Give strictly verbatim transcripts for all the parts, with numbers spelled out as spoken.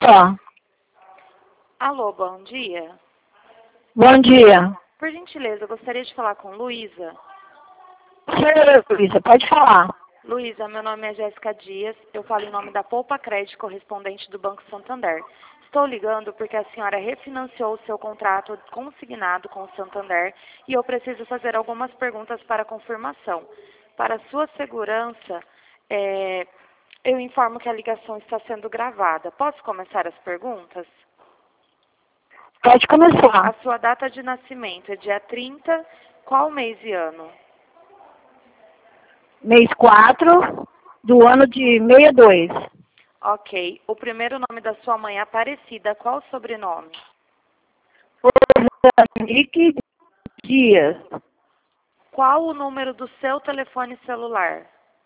Tá. Alô, bom dia. Bom dia. Por gentileza, eu gostaria de falar com Luísa. Senhora Luísa, pode falar. Luísa, meu nome é Jéssica Dias, eu falo em nome da Poupa Crédito correspondente do Banco Santander. Estou ligando porque a senhora refinanciou o seu contrato consignado com o Santander e eu preciso fazer algumas perguntas para confirmação. Para sua segurança, é, eu informo que a ligação está sendo gravada. Posso começar as perguntas? Pode começar. A sua data de nascimento é dia trinta, qual mês e ano? Mês quatro do ano de sessenta e dois. Ok. O primeiro nome da sua mãe é Aparecida, qual o sobrenome? Nick Dias. Qual o número do seu telefone celular?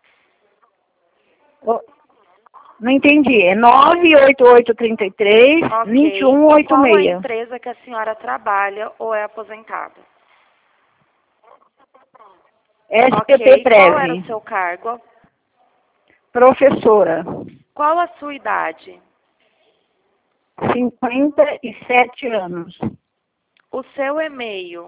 Oh, não entendi. É nove oito oito três três, dois um oito Qual a seis. empresa que a senhora trabalha ou é aposentada? S P Ok. P Qual era o Prev. seu cargo? Professora. Qual a sua idade? cinquenta e sete anos. O seu e-mail?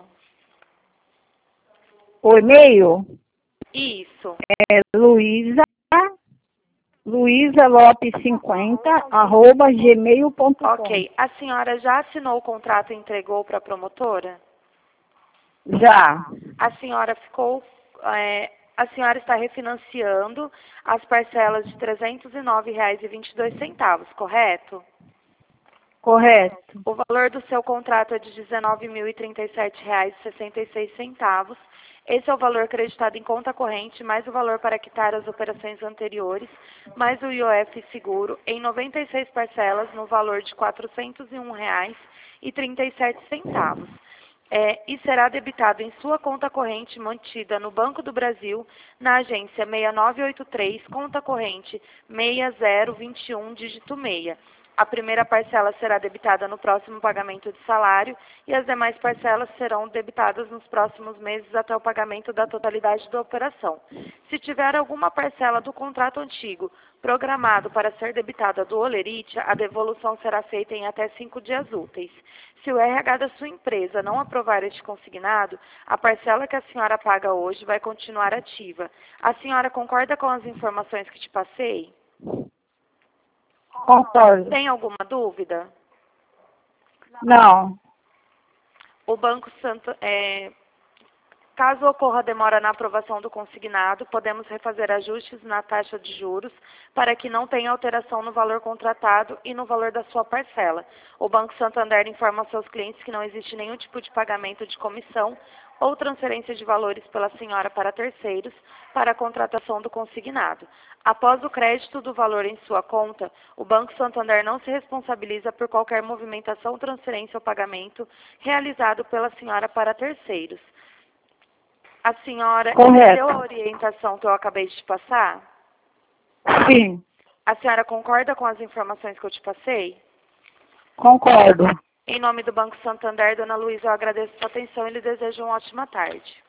O e-mail Isso. é Luísa, Luísa Lopes cinquenta, arroba gmail ponto com. Ok. A senhora já assinou o contrato e entregou para a promotora? Já. A senhora ficou, é, a senhora está refinanciando as parcelas de trezentos e nove reais e vinte e dois centavos, correto? Correto. O valor do seu contrato é de dezenove mil e trinta e sete reais e sessenta e seis centavos. Esse é o valor acreditado em conta corrente, mais o valor para quitar as operações anteriores, mais o I O F seguro, em noventa e seis parcelas, no valor de quatrocentos e um reais e trinta e sete centavos. É, e será debitado em sua conta corrente mantida no Banco do Brasil, na agência seis nove oito três, conta corrente seis zero dois um, dígito seis. A primeira parcela será debitada no próximo pagamento de salário e as demais parcelas serão debitadas nos próximos meses até o pagamento da totalidade da operação. Se tiver alguma parcela do contrato antigo programado para ser debitada do Olerite, a devolução será feita em até cinco dias úteis. Se o R H da sua empresa não aprovar este consignado, a parcela que a senhora paga hoje vai continuar ativa. A senhora concorda com as informações que te passei? Concordo. Tem alguma dúvida? Não. O Banco Santo, é, caso ocorra demora na aprovação do consignado, podemos refazer ajustes na taxa de juros para que não tenha alteração no valor contratado e no valor da sua parcela. O Banco Santander informa aos seus clientes que não existe nenhum tipo de pagamento de comissão ou transferência de valores pela senhora para terceiros para a contratação do consignado. Após o crédito do valor em sua conta, o Banco Santander não se responsabiliza por qualquer movimentação, transferência ou pagamento realizado pela senhora para terceiros. A senhora entendeu a orientação que eu acabei de te passar? Sim. A senhora concorda com as informações que eu te passei? Concordo. Em nome do Banco Santander, dona Luísa, eu agradeço a sua atenção e lhe desejo uma ótima tarde.